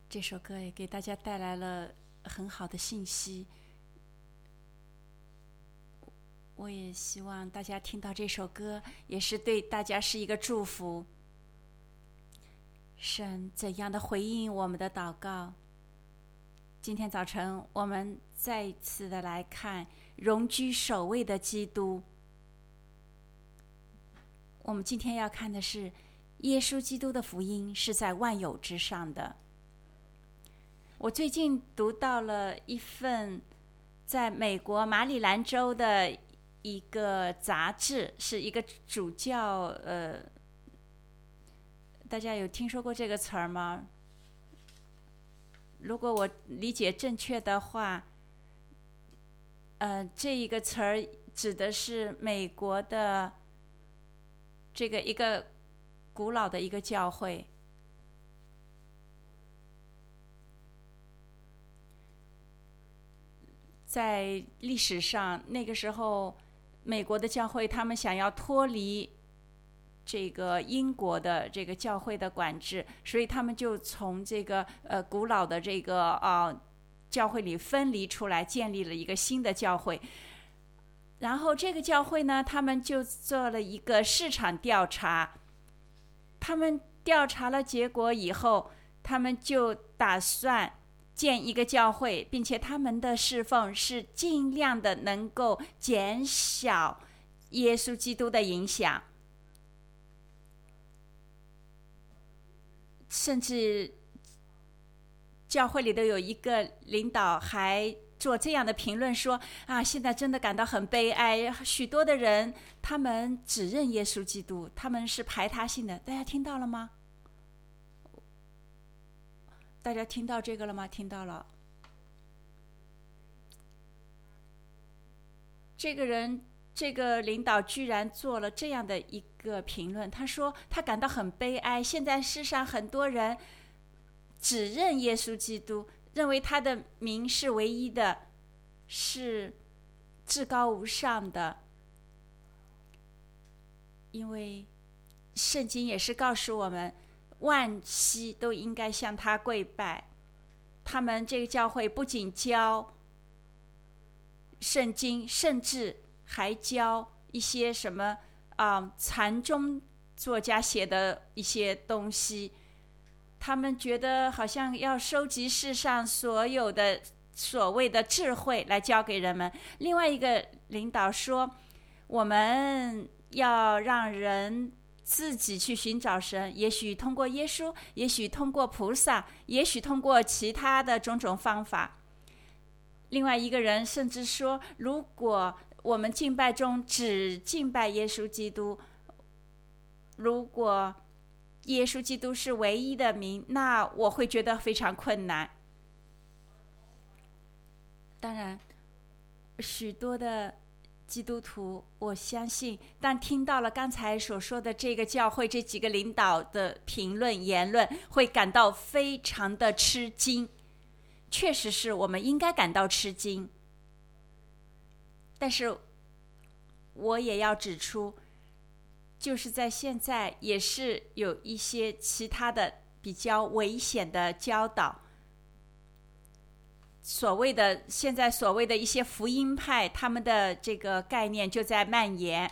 这首歌也给大家带来了很好的信息。我也希望大家听到这首歌，也是对大家是一个祝福。神怎样的回应我们的祷告？今天早晨，我们再一次的来看荣居首位的基督。我们今天要看的是耶稣基督的福音是在万有之上的。我最近读到了一份在美国马里兰州的一个杂志，是一个主教，大家有听说过这个词儿吗？如果我理解正确的话，这一个词儿指的是美国的这个一个古老的一个教会。在历史上，那个时候美国的教会他们想要脱离这个英国的这个教会的管制，所以他们就从这个古老的这个教会里分离出来，建立了一个新的教会。然后这个教会呢，他们就做了一个市场调查，他们调查了结果以后，他们就打算建一个教会，并且他们的侍奉是尽量的能够减小耶稣基督的影响。甚至教会里头有一个领导还做这样的评论说现在真的感到很悲哀，许多的人他们只认耶稣基督，他们是排他性的。大家听到了吗？大家听到这个了吗？听到了。这个领导居然做了这样的一个评论，他说他感到很悲哀，现在世上很多人只认耶稣基督，认为他的名是唯一的，是至高无上的。因为圣经也是告诉我们，万膝都应该向他跪拜。他们这个教会不仅教圣经，甚至还教一些什么禅宗作家写的一些东西。他们觉得好像要收集世上所有的所谓的智慧来教给人们。另外一个领导说，我们要让人自己去寻找神，也许通过耶稣，也许通过菩萨，也许通过其他的种种方法。另外一个人甚至说，如果我们敬拜中只敬拜耶稣基督，如果耶稣基督是唯一的名，那我会觉得非常困难。当然，许多的基督徒，我相信，当听到了刚才所说的这个教会这几个领导的评论言论，会感到非常的吃惊。确实是我们应该感到吃惊，但是我也要指出，就是在现在也是有一些其他的比较危险的教导。现在所谓的一些福音派，他们的这个概念就在蔓延。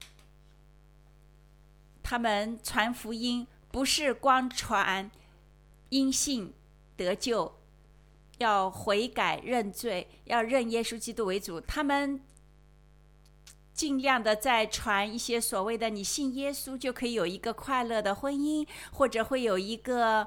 他们传福音不是光传因信得救，要悔改认罪，要认耶稣基督为主。他们尽量的在传一些所谓的你信耶稣就可以有一个快乐的婚姻，或者会有一个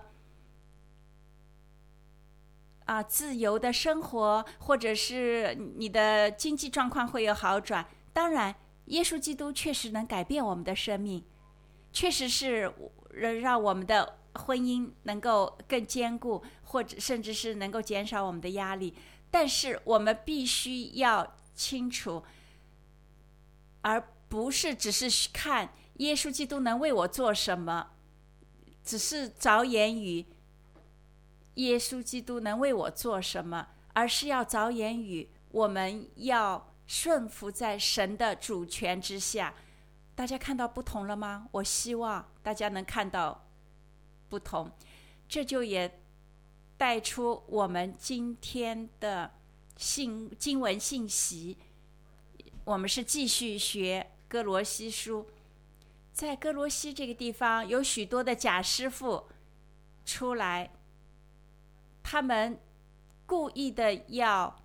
自由的生活，或者是你的经济状况会有好转。当然耶稣基督确实能改变我们的生命，确实是让我们的婚姻能够更坚固，或者甚至是能够减少我们的压力。但是我们必须要清楚，而不是只是看耶稣基督能为我做什么，只是着眼于耶稣基督能为我做什么，而是要着眼于我们要顺服在神的主权之下。大家看到不同了吗？我希望大家能看到不同。这就也带出我们今天的经文信息。我们是继续学哥罗西书，在哥罗西这个地方有许多的假师傅出来，他们故意的要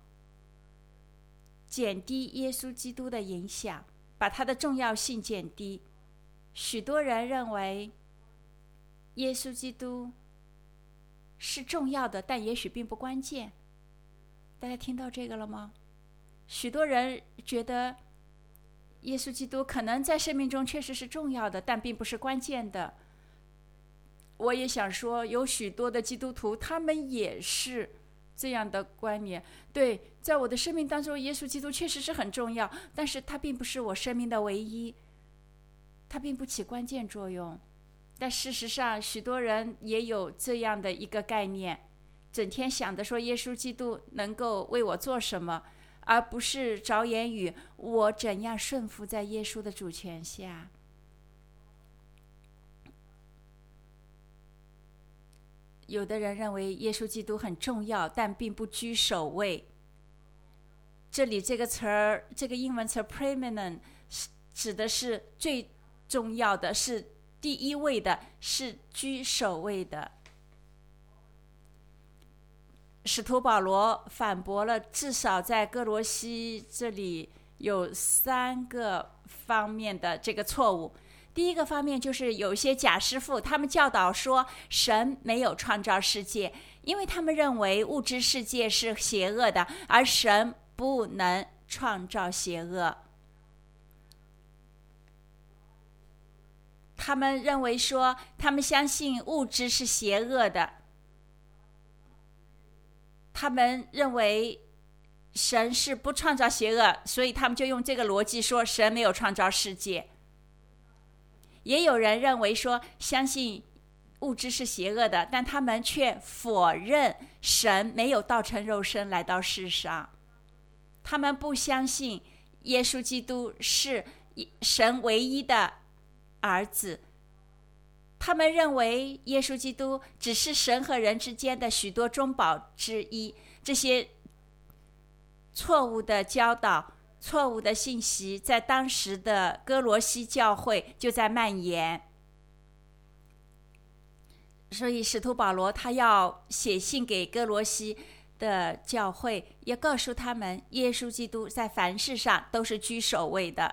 减低耶稣基督的影响，把他的重要性减低。许多人认为耶稣基督是重要的，但也许并不关键。大家听到这个了吗？许多人觉得耶稣基督可能在生命中确实是重要的，但并不是关键的。我也想说，有许多的基督徒他们也是这样的观念。对，在我的生命当中，耶稣基督确实是很重要，但是他并不是我生命的唯一，他并不起关键作用。但事实上，许多人也有这样的一个概念，整天想着说耶稣基督能够为我做什么，而不是着眼于我怎样顺服在耶稣的主权下。有的人认为耶稣基督很重要，但并不居首位。这里这个词儿，这个英文词 preeminent 指的是最重要的，是第一位的，是居首位的。使徒保罗反驳了至少在哥罗西这里有3个方面的这个错误。第一个方面就是有些假师傅，他们教导说神没有创造世界，因为他们认为物质世界是邪恶的，而神不能创造邪恶。他们认为说，他们相信物质是邪恶的，他们认为神是不创造邪恶，所以他们就用这个逻辑说神没有创造世界。也有人认为说，相信物质是邪恶的，但他们却否认神没有道成肉身来到世上。他们不相信耶稣基督是神唯一的儿子，他们认为耶稣基督只是神和人之间的许多中保之一。这些错误的教导、错误的信息在当时的哥罗西教会就在蔓延，所以使徒保罗他要写信给哥罗西的教会，也告诉他们耶稣基督在凡事上都是居首位的。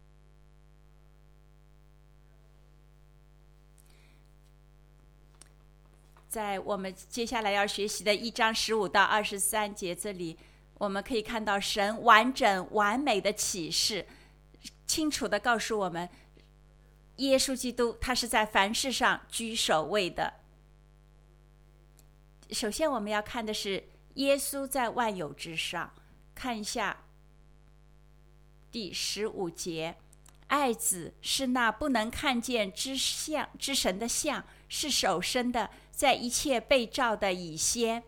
在我们接下来要学习的1章15到23节这里，我们可以看到神完整完美的启示，清楚地告诉我们耶稣基督他是在凡事上居首位的。首先我们要看的是耶稣在万有之上。看一下第15节，爱子是那不能看见之神的像，是首生的，在一切被造的以先。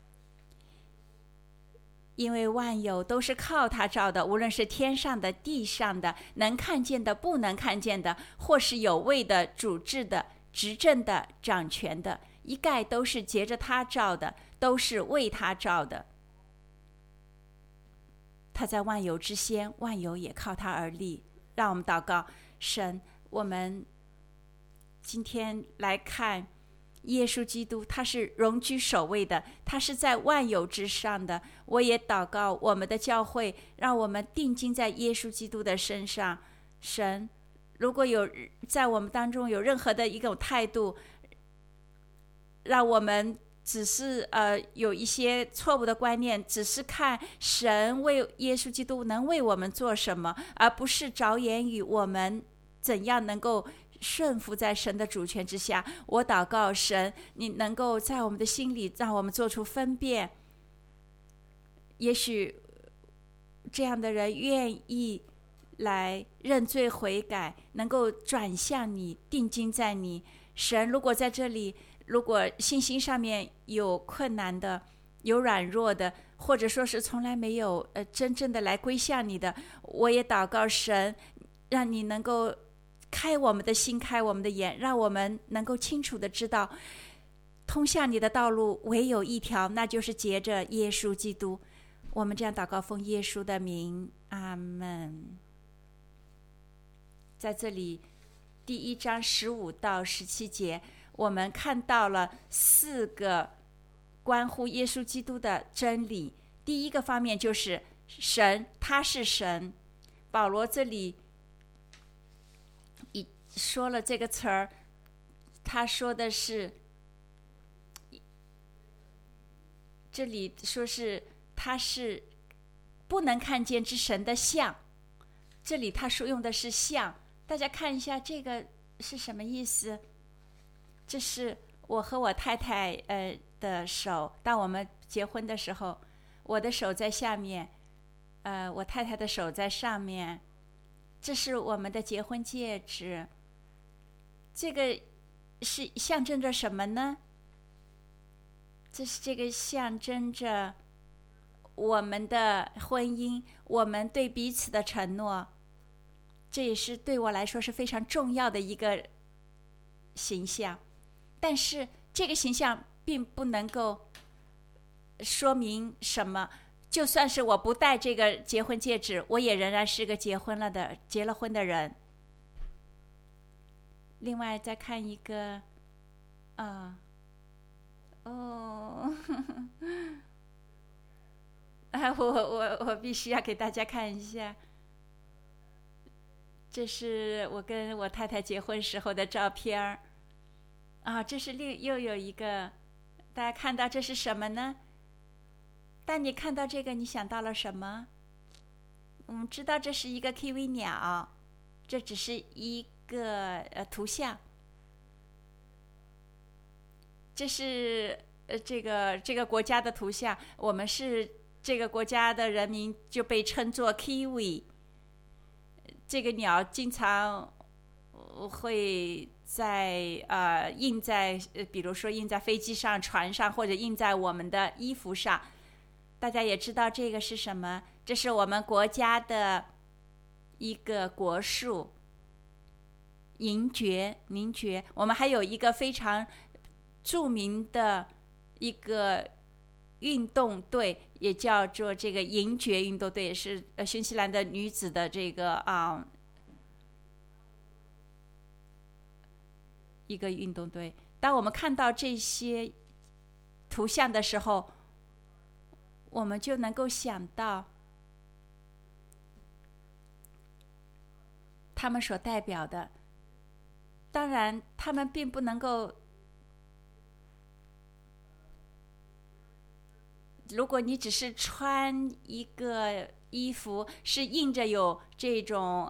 因为万有都是靠他造的，无论是天上的、地上的，能看见的、不能看见的，或是有位的、主治的、执政的、掌权的，一概都是藉着他造的，都是为他造的。他在万有之先，万有也靠他而立。让我们祷告，神，我们今天来看耶稣基督，他是荣居首位的，他是在万有之上的。我也祷告我们的教会，让我们定睛在耶稣基督的身上。神，如果有在我们当中有任何的一种态度，让我们只是有一些错误的观念，只是看神为耶稣基督能为我们做什么，而不是着眼于我们怎样能够顺服在神的主权之下。我祷告神，你能够在我们的心里让我们做出分辨。也许这样的人愿意来认罪悔改，能够转向你，定睛在你。神，如果在这里，如果信心上面有困难的，有软弱的，或者说是从来没有真正的来归向你的，我也祷告神，让你能够开我们的心，开我们的眼，让我们能够清楚的知道通向你的道路唯有一条，那就是藉着耶稣基督。我们这样祷告，奉耶稣的名，阿们。在这里第1章15到17节，我们看到了4个关乎耶稣基督的真理。第一个方面就是神，他是神。保罗这里说了这个词儿，他说的是，这里说是他是不能看见之神的像，这里他说用的是像，大家看一下这个是什么意思？这是我和我太太的手，当我们结婚的时候，我的手在下面，我太太的手在上面，这是我们的结婚戒指。这个是象征着什么呢？这个象征着我们的婚姻，我们对彼此的承诺。这也是对我来说是非常重要的一个形象。但是这个形象并不能够说明什么，就算是我不戴这个结婚戒指，我也仍然是个结了婚的人。另外再看一个我必须要给大家看一下，这是我跟我太太结婚时候的照片这是又有一个，大家看到这是什么呢？当你看到这个，你想到了什么？我们知道这是一个 kiwi 鸟，这只是一个图像。这是这个国家的图像，我们是这个国家的人民就被称作 kiwi。这个鸟经常会印在比如说印在飞机上、船上，或者印在我们的衣服上。大家也知道这个是什么？这是我们国家的一个国树，银蕨。我们还有一个非常著名的一个运动队，也叫做这个银蕨运动队，也是新西兰的女子的这个一个运动队。当我们看到这些图像的时候，我们就能够想到他们所代表的。当然他们并不能够，如果你只是穿一个衣服是印着有这种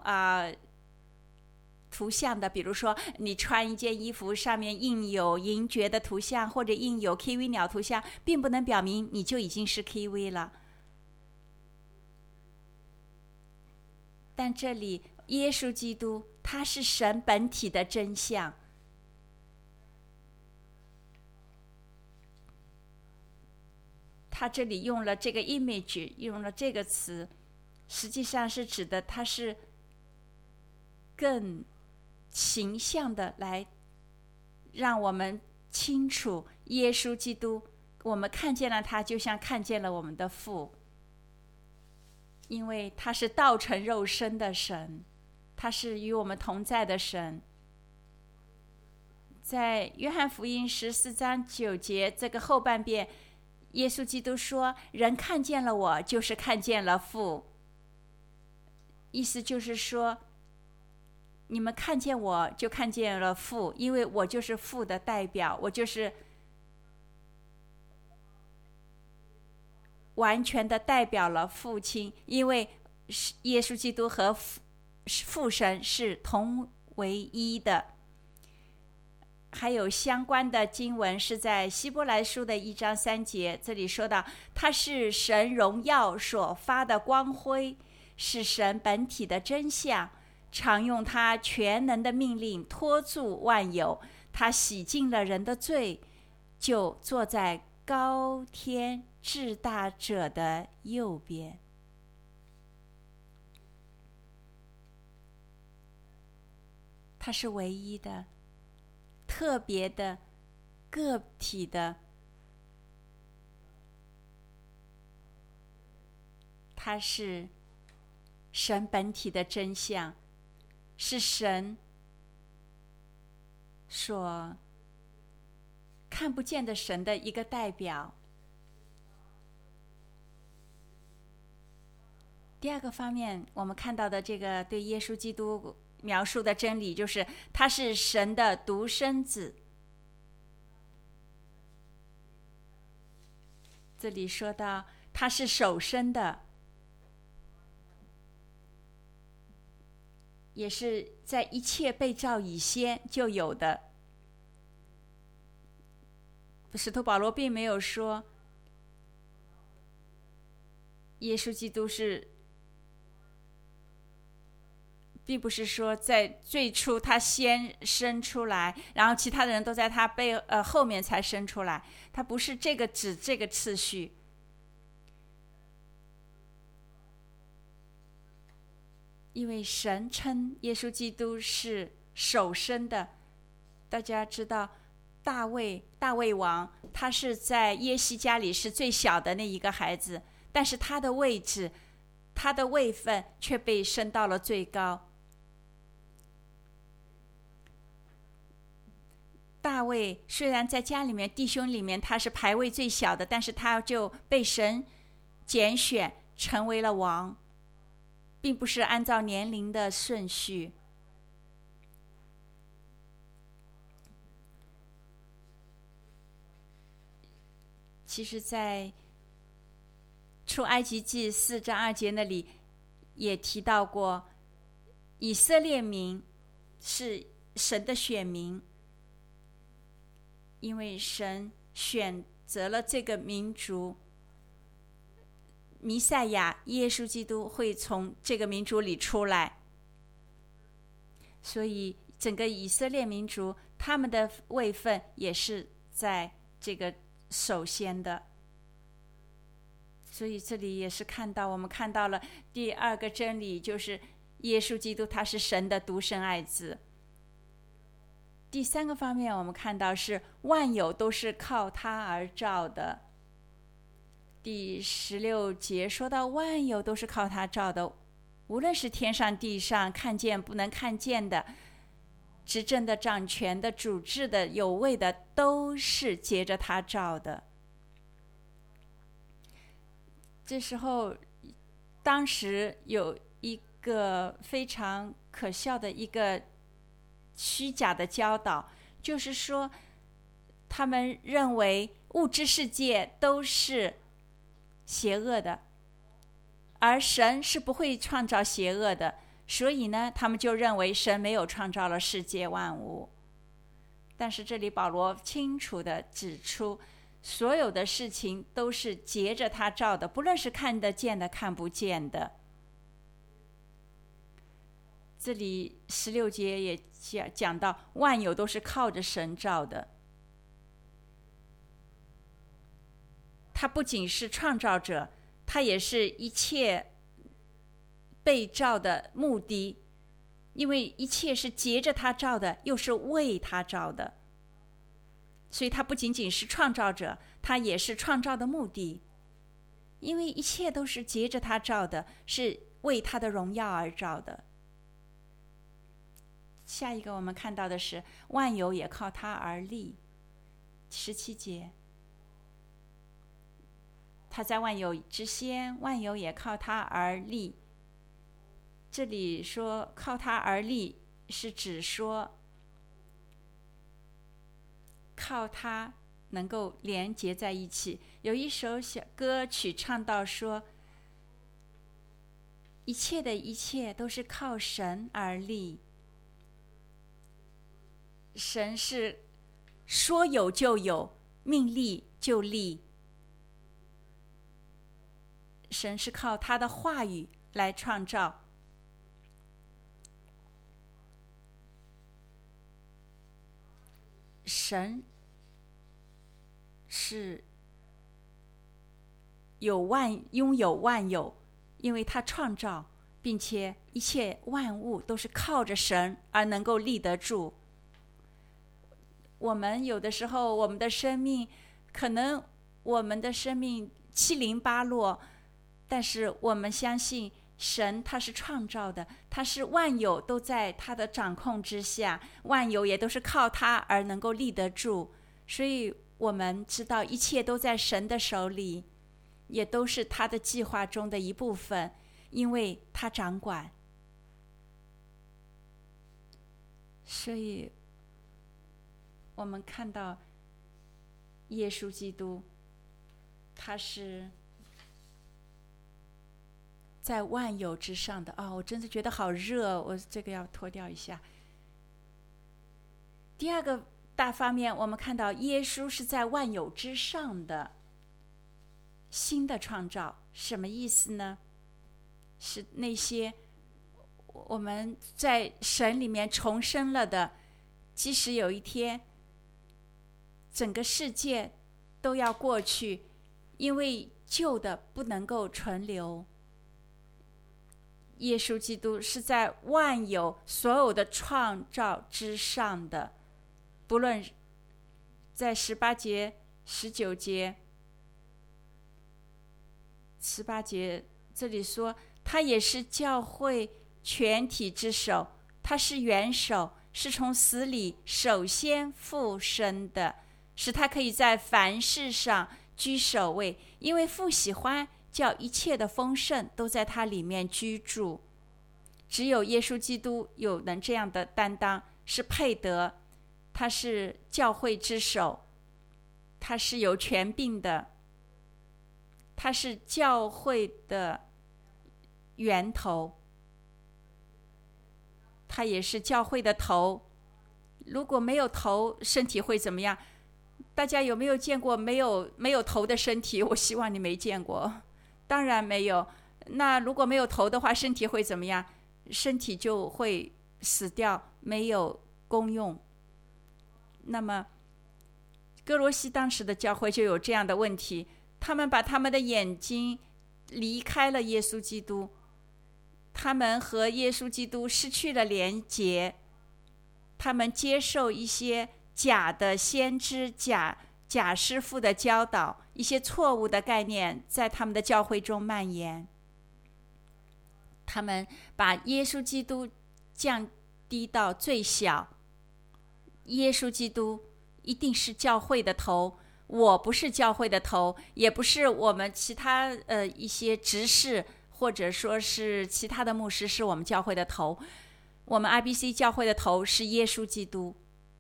图像的，比如说你穿一件衣服上面印有银蕨的图像，或者印有 kiwi 鸟图像，并不能表明你就已经是 kiwi 了。但这里耶稣基督他是神本体的真相，他这里用了这个 image， 用了这个词，实际上是指的他是更形象的来让我们清楚耶稣基督，我们看见了他就像看见了我们的父，因为他是道成肉身的神，他是与我们同在的神。在约翰福音14章9节这个后半边，耶稣基督说，人看见了我就是看见了父。意思就是说，你们看见我就看见了父，因为我就是父的代表，我就是完全的代表了父亲，因为耶稣基督和父神是同为一的。还有相关的经文是在希伯来书的1章3节，这里说到，他是神荣耀所发的光辉，是神本体的真相，常用他全能的命令托住万有，他洗净了人的罪，就坐在高天至大者的右边。他是唯一的、特别的、 个体的，它是神本体的真相，是神所看不见的神的一个代表。第二个方面，我们看到的这个对耶稣基督描述的真理，就是他是神的独生子。这里说到他是首生的，也是在一切被造以先就有的。使徒保罗并没有说耶稣基督并不是说在最初他先生出来，然后其他的人都在他后面才生出来，他不是这个指这个次序。因为神称耶稣基督是首生的，大家知道大卫王，他是在耶西家里是最小的那一个孩子，但是他的位置，他的位分却被升到了最高。大卫虽然在家里面弟兄里面他是排位最小的，但是他就被神拣选成为了王，并不是按照年龄的顺序。其实在出埃及记4章2节那里也提到过，以色列民是神的选民，因为神选择了这个民族，弥赛亚耶稣基督会从这个民族里出来，所以整个以色列民族他们的位分也是在这个首先的。所以这里也是我们看到了第二个真理，就是耶稣基督他是神的独生爱子。第三个方面我们看到是万有都是靠他而造的。第16节说到万有都是靠他造的，无论是天上地上，看见不能看见的，执政的掌权的主治的有位的，都是接着他造的。这时候当时有一个非常可笑的一个虚假的教导，就是说他们认为物质世界都是邪恶的，而神是不会创造邪恶的，所以呢他们就认为神没有创造了世界万物。但是这里保罗清楚地指出，所有的事情都是藉着他造的，不论是看得见的看不见的。这里16节也讲到万有都是靠着神造的，他不仅是创造者，他也是一切被造的目的，因为一切是藉着他造的，又是为他造的，所以他不仅仅是创造者，他也是创造的目的，因为一切都是藉着他造的，是为他的荣耀而造的。下一个我们看到的是万有也靠他而立。17节，他在万有之先，万有也靠他而立。这里说靠他而立，是指说靠他能够连结在一起。有一首小歌曲唱到说，一切的一切都是靠神而立。神是说有就有，命立就立。神是靠他的话语来创造。神是拥有万有，因为他创造，并且一切万物都是靠着神而能够立得住。 我们有的时候，我们的生命可能我们的生命七零八落，但是我们相信神他是创造的，他是万有都在他的掌控之下，万有也都是靠他而能够立得住，所以我们知道一切都在神的手里，也都是他的计划中的一部分，因为他掌管。所以我们看到耶稣基督他是在万有之上的。我真的觉得好热，我这个要脱掉一下。第二个大方面，我们看到耶稣是在万有之上的新的创造。什么意思呢？是那些我们在神里面重生了的，即使有一天整个世界都要过去，因为旧的不能够存留。耶稣基督是在万有所有的创造之上的，不论在18节、19节、18节这里说，他也是教会全体之首，他是元首，是从死里首先复生的，使他可以在凡事上居首位，因为父喜欢叫一切的丰盛都在他里面居住。只有耶稣基督有能这样的担当，是配得，他是教会之首，他是有权柄的，他是教会的源头，他也是教会的头。如果没有头，身体会怎么样？大家有没有见过没有头的身体？我希望你没见过，当然没有。那如果没有头的话，身体会怎么样？身体就会死掉，没有功用。那么哥罗西当时的教会就有这样的问题，他们把他们的眼睛离开了耶稣基督，他们和耶稣基督失去了连结，他们接受一些假的先知、假师傅的教导，一些错误的概念在他们的教会中蔓延。他们把耶稣基督降低到最小，耶稣基督一定是教会的头，我不是教会的头，也不是我们其他一些执事或者说是其他的牧师是我们教会的头，我们 IBC 教会的头是耶稣基督。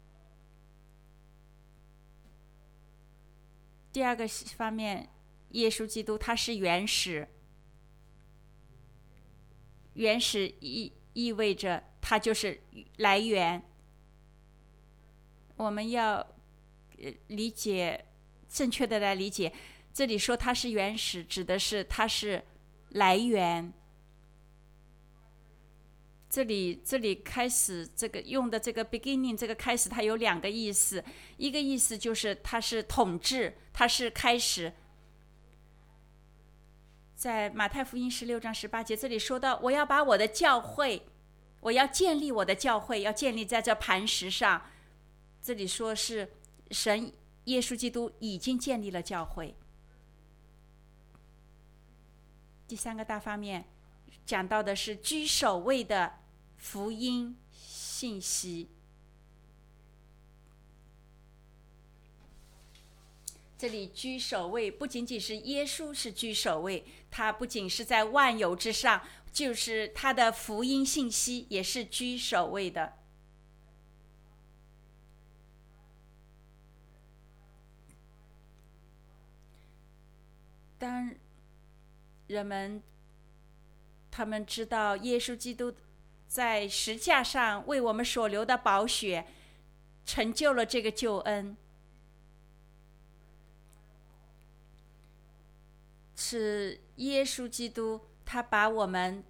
第二个方面，耶稣基督他是原始，原始意味着它就是来源。我们要理解，正确的来理解，这里说它是原始，指的是它是来源。这里开始这个用的这个 beginning 这个开始，它有两个意思，一个意思就是它是统治，它是开始。在马太福音16章18节这里说到，我要把我的教会，我要建立我的教会，要建立在这磐石上。这里说是神耶稣基督已经建立了教会。第三个大方面讲到的是居首位的福音信息。这里居首位不仅仅是耶稣是居首位，他不仅是在万有之上，就是他的福音信息也是居首位的。当人们他们知道耶稣基督在十架上为我们所流的宝血成就了这个救恩，是耶稣基督他把我们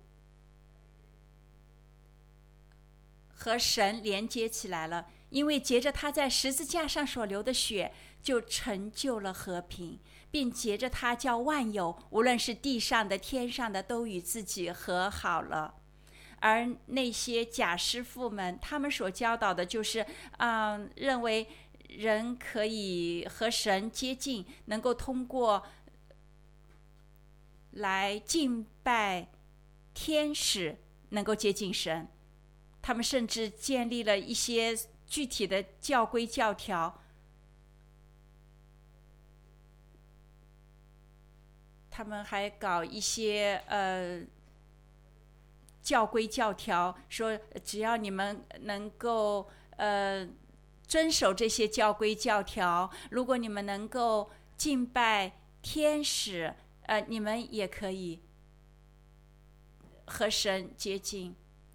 和神连接起来了，因为接着他在十字架上所流的血就成就了和平，并接着他叫万有，无论是地上的天上的，都与自己和好了。而那些假师傅们，他们所教导的就是认为人可以和神接近，能够通过来敬拜天使能够接近神。他们甚至建立了一些具体的教规教条，他们还搞一些教规教条，说只要你们能够遵守这些教规教条，如果你们能够敬拜天使，你们也可以和神接近。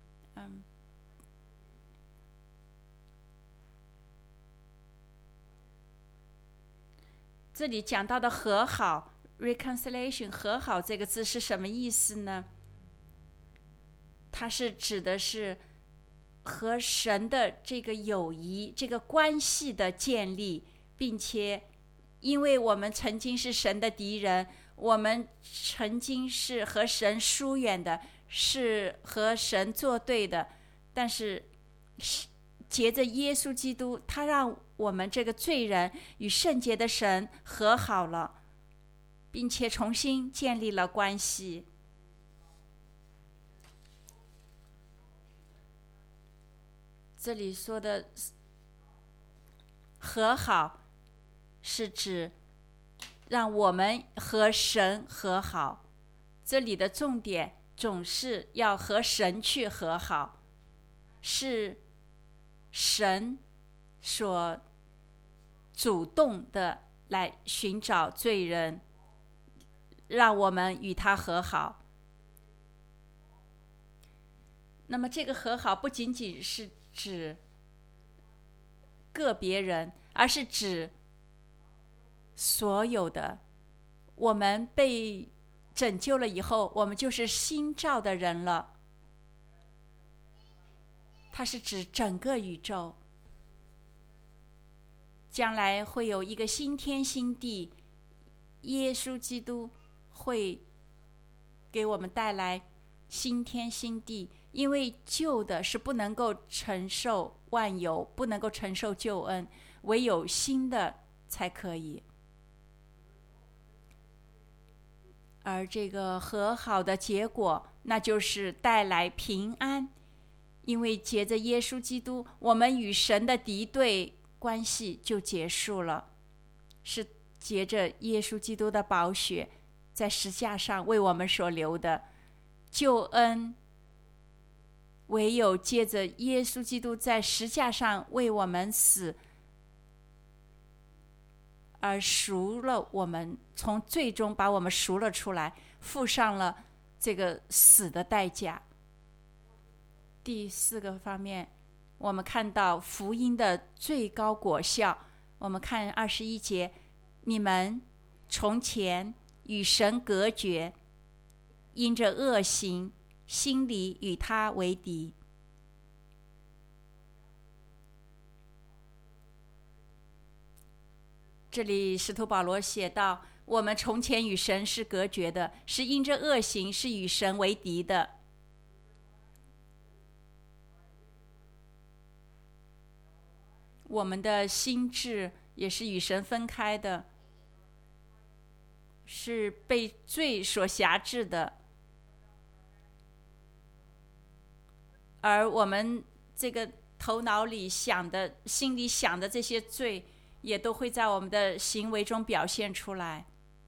这里讲到的和好 reconciliation 和好这个字是什么意思呢？它是指的是和神的这个友谊这个关系的建立，并且因为我们曾经是神的敌人，我们曾经是和神疏远的，是和神作对的，但是藉着耶稣基督，他让我们这个罪人与圣洁的神和好了，并且重新建立了关系。这里说的和好是指让我们和神和好，这里的重点总是要和神去和好，是神所主动的来寻找罪人，让我们与他和好。那么这个和好不仅仅是指个别人，而是指所有的。我们被拯救了以后，我们就是新造的人了。它是指整个宇宙，将来会有一个新天新地，耶稣基督会给我们带来新天新地，因为旧的是不能够承受万有，不能够承受救恩，唯有新的才可以。而这个和好的结果，那就是带来平安，因为藉着耶稣基督，我们与神的敌对关系就结束了，是藉着耶稣基督的宝血在十字架上为我们所留的救恩，唯有借着耶稣基督在十字架上为我们死，而赎了我们，从罪中把我们赎了出来，付上了这个死的代价。第四个方面，我们看到福音的最高果效。我们看21节，你们从前与神隔绝，因着恶行，心里与他为敌。这里使徒保罗写道，我们从前与神是隔绝的，是因着恶行，是与神为敌的。我们的心智也是与神分开的，是被罪所辖制的，而我们这个头脑里想的、心里想的这些罪，也都会在我们的行为中表现出来。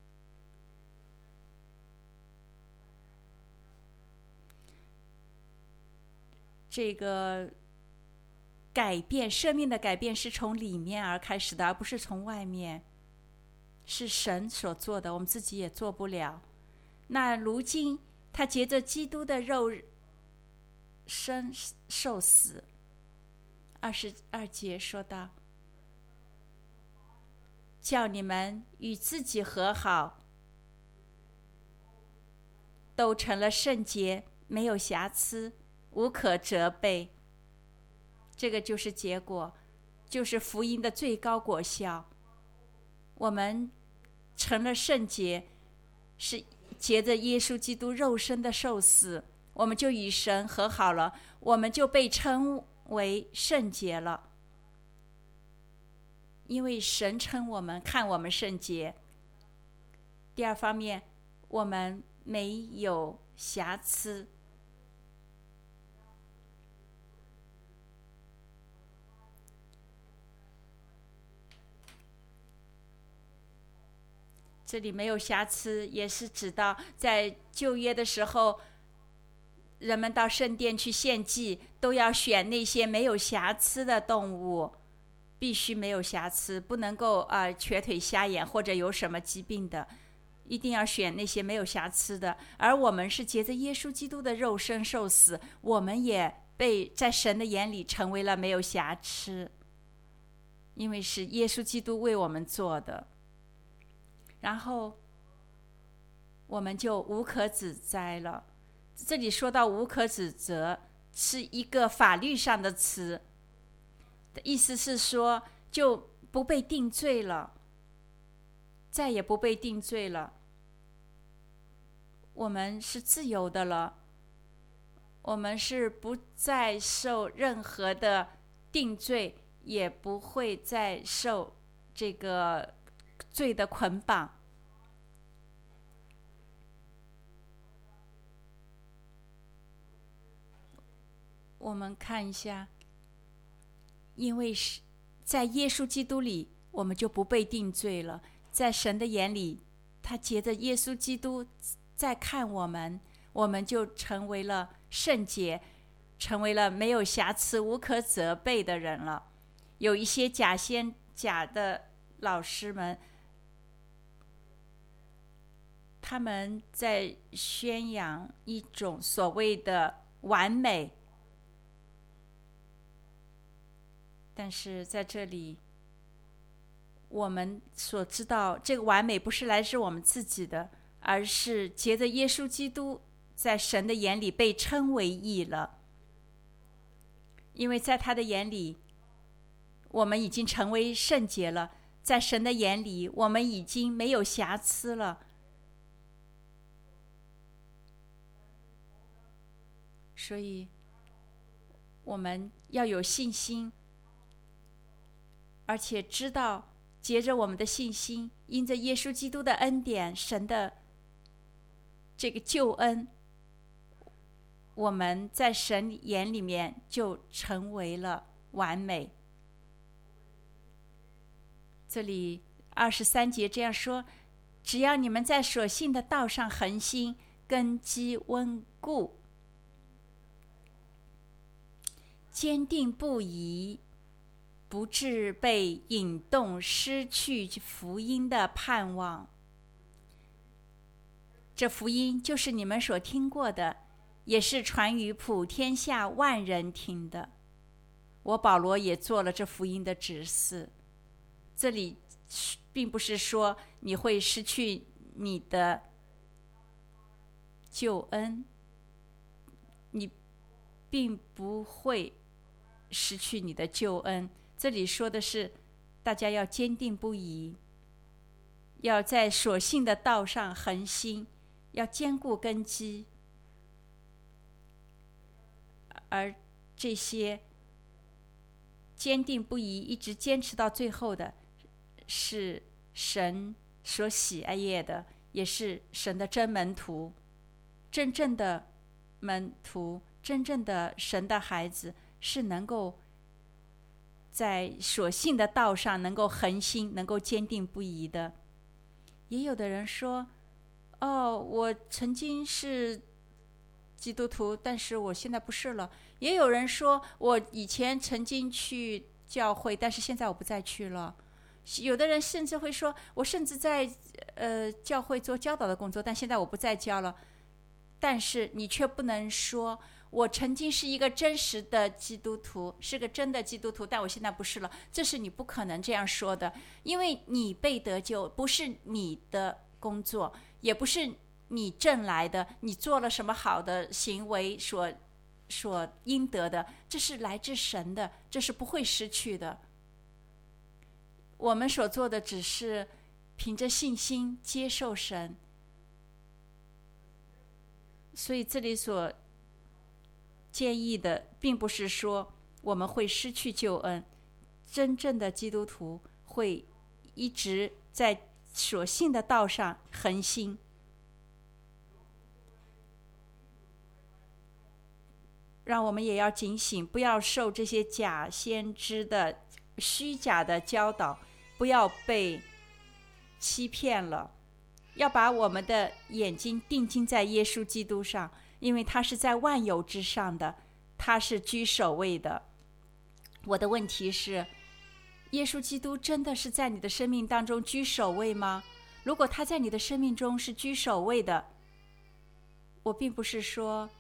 这个改变，生命的改变是从里面而开始的，而不是从外面，是神所做的，我们自己也做不了。那如今他藉着基督的肉身受死。22节说道，叫你们与自己和好，都成了圣洁，没有瑕疵，无可责备。这个就是结果，就是福音的最高果效。我们成了圣洁，是藉着耶稣基督肉身的受死，我们就与神和好了，我们就被称为圣洁了。 因为神称我们看我们圣洁。第二方面，我们没有瑕疵。这里没有瑕疵，也是指到在旧约的时候，人们到圣殿去献祭，都要选那些没有瑕疵的动物，必须没有瑕疵，不能够瘸腿瞎眼或者有什么疾病的，一定要选那些没有瑕疵的。而我们是借着耶稣基督的肉身受死，我们也被在神的眼里成为了没有瑕疵，因为是耶稣基督为我们做的。然后我们就无可指摘了。这里说到无可指责，是一个法律上的词，意思是说就不被定罪了，再也不被定罪了。我们是自由的了，我们是不再受任何的定罪，也不会再受这个罪的捆绑。我们看一下，因为是在耶稣基督里，我们就不被定罪了。在神的眼里，他借着耶稣基督在看我们，我们就成为了圣洁，成为了没有瑕疵、无可责备的人了。有一些假的老师们，他们在宣扬一种所谓的完美，但是在这里，我们所知道，这个完美不是来自我们自己的，而是借着耶稣基督在神的眼里被称为义了。因为在他的眼里，我们已经成为圣洁了，在神的眼里，我们已经没有瑕疵了。所以我们要有信心，而且知道藉着我们的信心，因着耶稣基督的恩典，神的这个救恩，我们在神眼里面就成为了完美。这里23节这样说：只要你们在所信的道上恒心，根基稳固，坚定不移，不致被引动失去福音的盼望。这福音就是你们所听过的，也是传于普天下万人听的。我保罗也做了这福音的指示。这里并不是说你会失去你的救恩，你并不会失去你的救恩。这里说的是大家要坚定不移，要在所信的道上恒心，要坚固根基。而这些坚定不移一直坚持到最后的，是神所喜爱的，也是神的真门徒。真正的门徒，真正的神的孩子，是能够在所信的道上能够恒心，能够坚定不移的。也有的人说，我曾经是基督徒，但是我现在不是了。也有人说，我以前曾经去教会，但是现在我不再去了。有的人甚至会说，我甚至在教会做教导的工作，但现在我不再教了。但是你却不能说，我曾经是一个真实的基督徒，是个真的基督徒，但我现在不是了。这是你不可能这样说的，因为你被得救不是你的工作，也不是你挣来的，你做了什么好的行为所应得的，这是来自神的，这是不会失去的。我们所做的只是凭着信心接受神。所以这里所建议的并不是说我们会失去救恩，真正的基督徒会一直在所信的道上恒心。让我们也要警醒，不要受这些假先知的虚假的教导，不要被欺骗了，要把我们的眼睛定睛在耶稣基督上，因为他是在万有之上的，他是居首位的。我的问题是，耶稣基督真的是在你的生命当中居首位吗？如果他在你的生命中是居首位的，我并不是说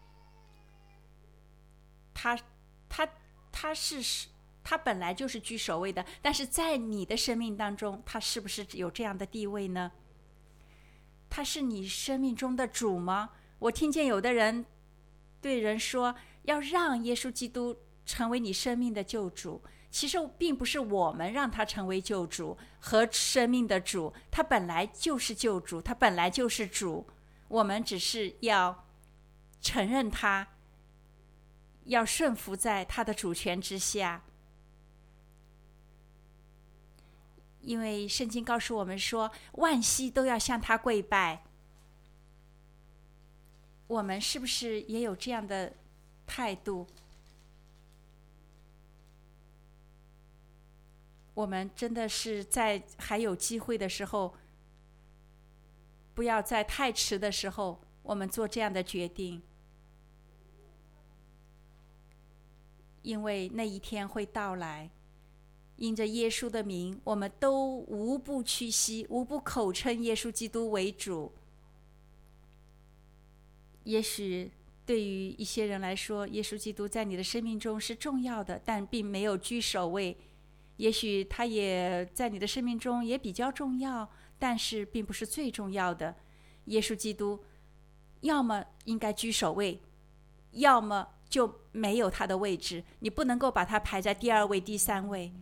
他本来就是居首位的，但是在你的生命当中，他是不是有这样的地位呢？他是你生命中的主吗？我听见有的人对人说，要让耶稣基督成为你生命的救主。其实并不是我们让他成为救主和生命的主，他本来就是救主，他本来就是主，我们只是要承认他，要顺服在他的主权之下。因为圣经告诉我们说，万膝都要向他跪拜。我们是不是也有这样的态度？我们真的是在还有机会的时候，不要在太迟的时候我们做这样的决定，因为那一天会到来。因着耶稣的名，我们都无不屈膝，无不口称耶稣基督为主。也许对于一些人来说，耶稣基督在你的生命中是重要的，但并没有居首位。也许他也在你的生命中也比较重要，但是并不是最重要的。耶稣基督要么应该居首位，要么就没有他的位置，你不能够把他排在第二位、第三位。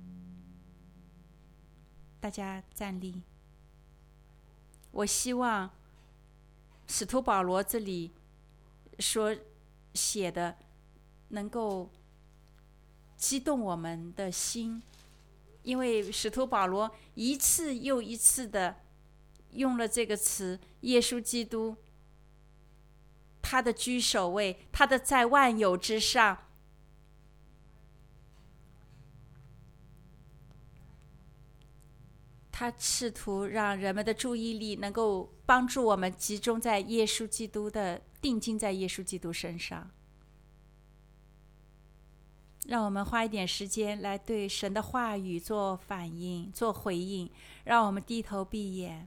大家站立。我希望使徒保罗这里所写的能够激动我们的心，因为使徒保罗一次又一次的用了这个词，耶稣基督，他的居首位，他的在万有之上。他试图让人们的注意力能够帮助我们集中在耶稣基督的，定睛在耶稣基督身上。让我们花一点时间来对神的话语做反应、做回应。让我们低头闭眼。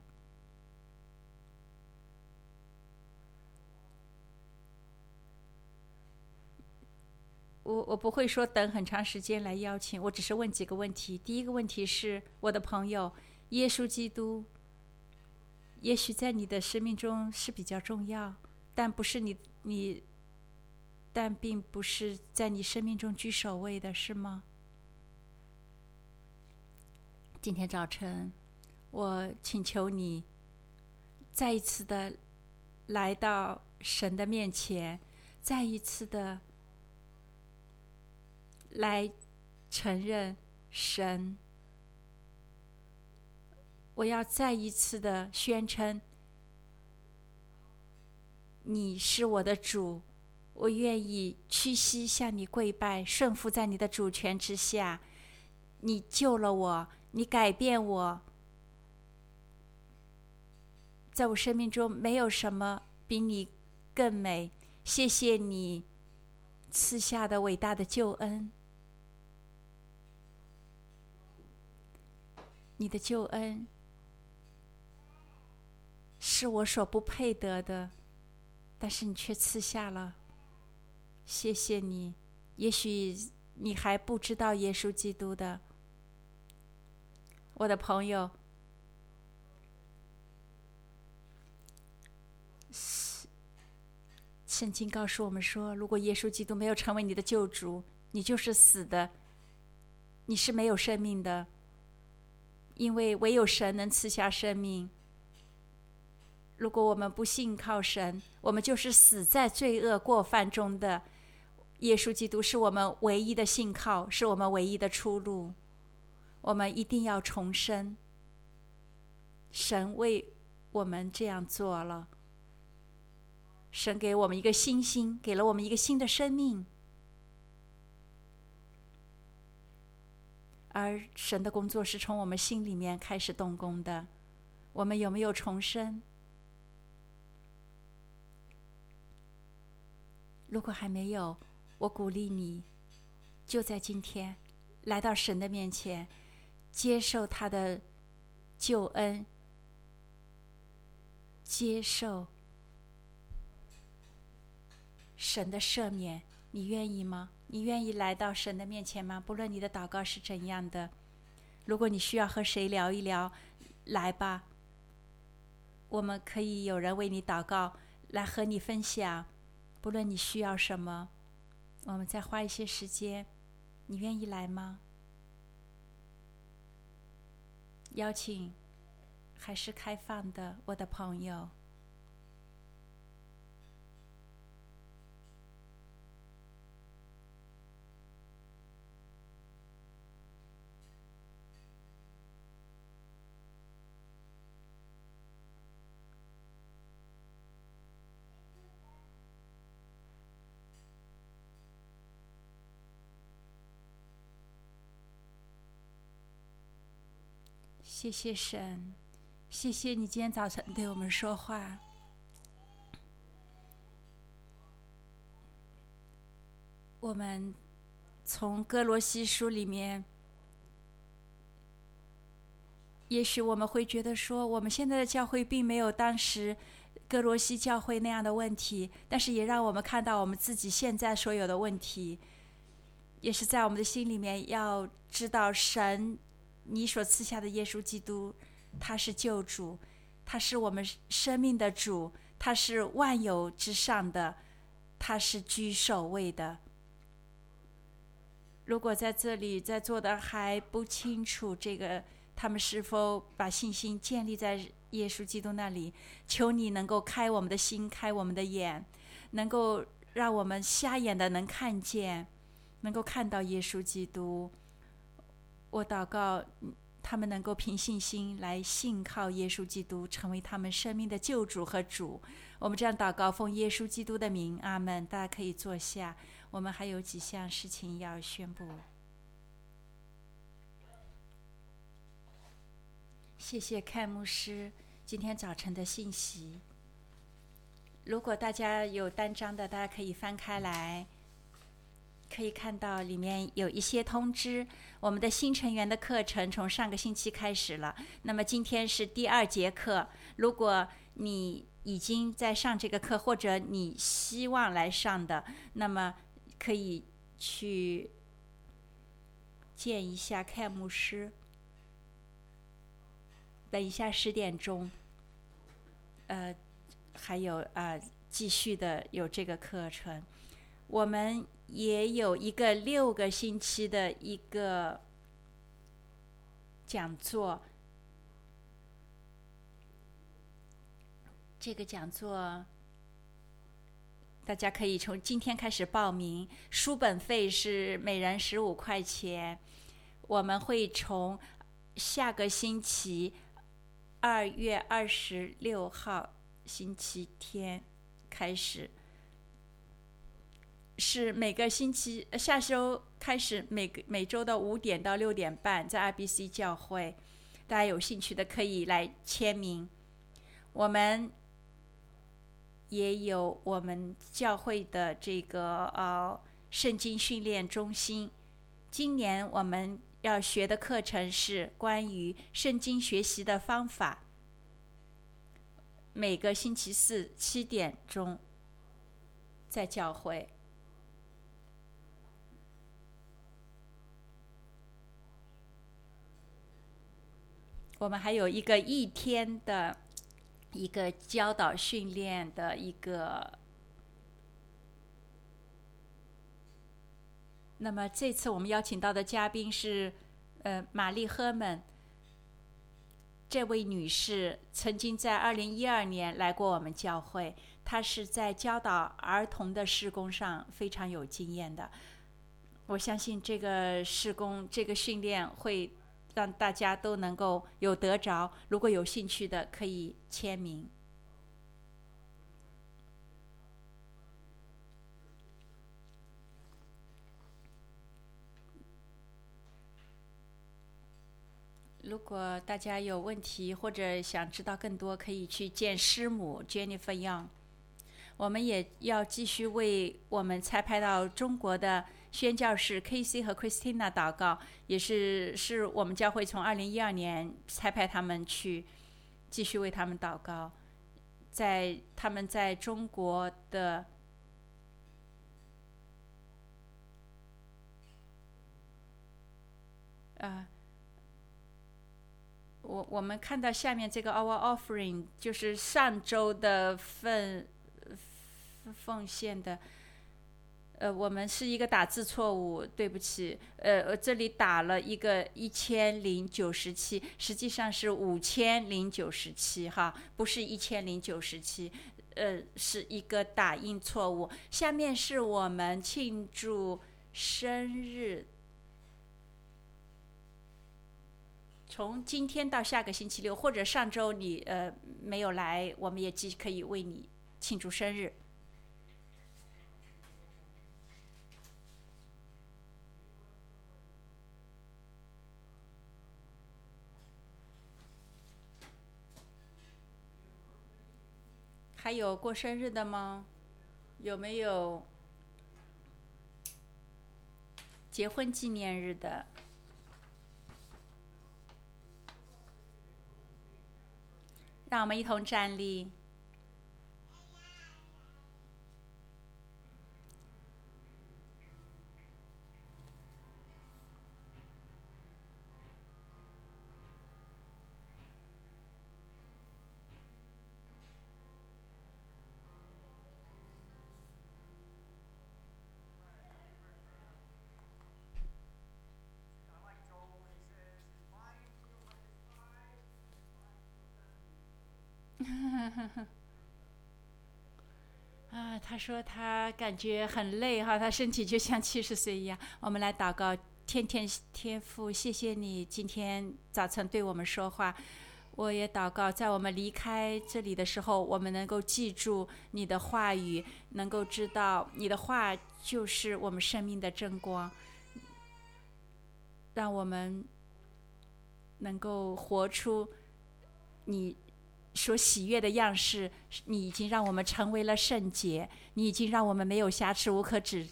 我不会说等很长时间来邀请，我只是问几个问题。第一个问题是，我的朋友，耶稣基督也许在你的生命中是比较重要，但并不是在你生命中居首位的，是吗？今天早晨，我请求你再一次的来到神的面前，再一次的来承认神。我要再一次的宣称，你是我的主，我愿意屈膝向你跪拜，顺服在你的主权之下。你救了我，你改变我，在我生命中没有什么比你更美。谢谢你赐下的伟大的救恩，你的救恩是我所不配得的，但是你却赐下了。谢谢你。也许你还不知道耶稣基督的，我的朋友，圣经告诉我们说，如果耶稣基督没有成为你的救主，你就是死的，你是没有生命的，因为唯有神能赐下生命。如果我们不信靠神，我们就是死在罪恶过犯中的。耶稣基督是我们唯一的信靠，是我们唯一的出路。 我们一定要重生。神为我们这样做了，神给我们一个新心，给了我们一个新的生命，而神的工作是从我们心里面开始动工的。我们有没有重生？如果还没有，我鼓励你，就在今天来到神的面前，接受他的救恩，接受神的赦免。你愿意吗？你愿意来到神的面前吗？不论你的祷告是怎样的，如果你需要和谁聊一聊，来吧，我们可以有人为你祷告，来和你分享，不论你需要什么，我们再花一些时间。你愿意来吗？邀请还是开放的，我的朋友。谢谢神，谢谢你今天早晨对我们说话。我们从哥罗西书里面，也许我们会觉得说，我们现在的教会并没有当时哥罗西教会那样的问题，但是也让我们看到我们自己现在所有的问题，也是在我们的心里面要知道神你所赐下的耶稣基督，他是救主，他是我们生命的主，他是万有之上的，他是居首位的。如果在这里在座的还不清楚这个，他们是否把信心建立在耶稣基督那里，求你能够开我们的心，开我们的眼，能够让我们瞎眼的能看见，能够看到耶稣基督。我祷告他们能够凭信心来信靠耶稣基督，成为他们生命的救主和主。我们这样祷告，奉耶稣基督的名，阿们。大家可以坐下，我们还有几项事情要宣布。谢谢看牧师今天早晨的信息。如果大家有单张的，大家可以翻开来，可以看到里面有一些通知。我们的新成员的课程从上个星期开始了，那么今天是第2节课。如果你已经在上这个课，或者你希望来上的，那么可以去见一下看牧师。等一下10点钟，还有继续的有这个课程。我们也有一个6个星期的一个讲座，这个讲座大家可以从今天开始报名，书本费是每人15块钱。我们会从下个星期2月26号星期天开始，是每个星期下周开始，每周的5点到6点半，在 RBC 教会。大家有兴趣的可以来签名。我们也有我们教会的这个圣经训练中心。今年我们要学的课程是关于圣经学习的方法。每个星期4 7点钟在教会。我们还有一个1天的一个教导训练的一个。那么这次我们邀请到的嘉宾是玛丽赫门。这位女士曾经在2012年来过我们教会，她是在教导儿童的事工上非常有经验的。我相信这个事工这个训练会让大家都能够有得着。如果有兴趣的，可以签名。如果大家有问题或者想知道更多，可以去见师母 Jennifer Young。我们也要继续为我们差派到中国的宣教士 Casey 和 Christina 祷告，也是我们教会从2012年差派他们去，继续为他们祷告。他们在中国的我们看到下面这个 Our Offering 就是上周的奉献的。我们是一个打字错误，对不起。这里打了一个1097，实际上是5097哈，不是1097。是一个打印错误。下面是我们庆祝生日，从今天到下个星期六，或者上周你没有来，我们也既可以为你庆祝生日。还有过生日的吗？有没有结婚纪念日的？让我们一同站立。他说他感觉很累哈，他身体就像70岁一样。我们来祷告，天父，谢谢你今天早晨对我们说话。我也祷告，在我们离开这里的时候，我们能够记住你的话语，能够知道你的话就是我们生命的真光，让我们能够活出你所喜悦的样式。你已经让我们成为了圣洁，你已经让我们没有瑕疵，无可指